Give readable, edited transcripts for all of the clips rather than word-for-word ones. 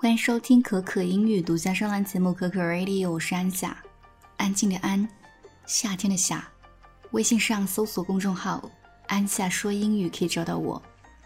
欢迎收听可可英语独家专栏节目可可 Radio， 我是安夏，安静的安，夏天的夏。微信上搜索公众号安夏说英语可以找到我。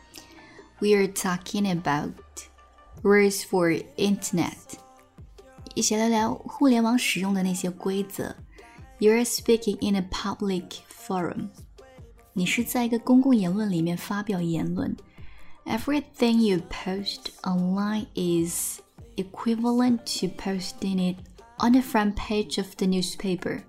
We are talking about rules for internet， 一起来聊互联网使用的那些规则。 You're speaking in a public forum， 你是在一个公共言论里面发表言论。Everything you post online is equivalent to posting it on the front page of the newspaper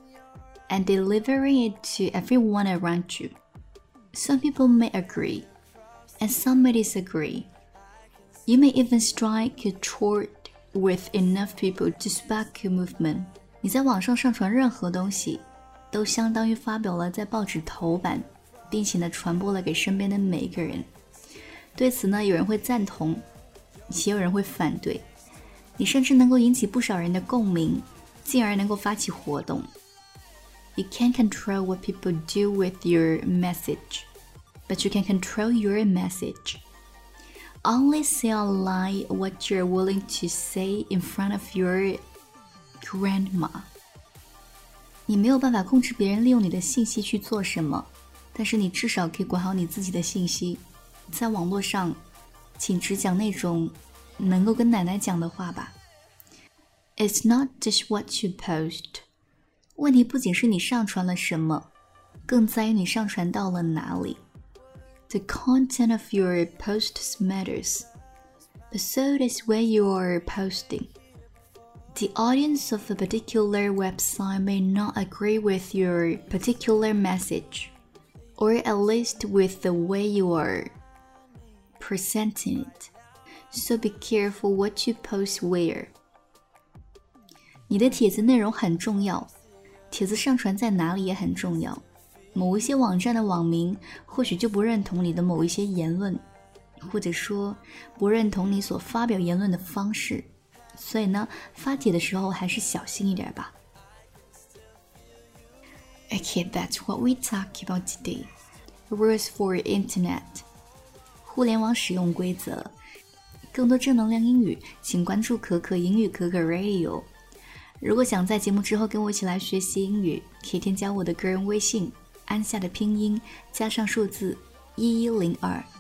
and delivering it to everyone around you. Some people may agree, and some may disagree. You may even strike a chord with enough people to spark a movement. 你在网上上传任何东西，都相当于发表了在报纸头版，并且呢传播了给身边的每一个人。对此呢，有人会赞同，也有人会反对。你甚至能够引起不少人的共鸣，进而能够发起活动。You can't control what people do with your message, but you can control your message. Only say online what you're willing to say in front of your grandma. 你没有办法控制别人利用你的信息去做什么，但是你至少可以管好你自己的信息。在网络上，请只讲那种能够跟奶奶讲的话吧。It's not just what you post. 问题不仅是你上传了什么，更在于你上传到了哪里。The content of your posts matters, but so does where you are posting. The audience of a particular website may not agree with your particular message, or at least with the way you are presenting it. So be careful what you post where. 你的帖子内容很重要，帖子上传在哪里也很重要。某一些网站的网民或许就不认同你的某一些言论，或者说不认同你所发表言论的方式，所以呢，发帖的时候还是小心一点吧。Okay, that's what we talk about today. Rules for Internet. 互联网使用规则。更多正能量英语，请关注可可英语可可 Radio。 如果想在节目之后跟我一起来学习英语，可以添加我的个人微信安夏的拼音加上数字1102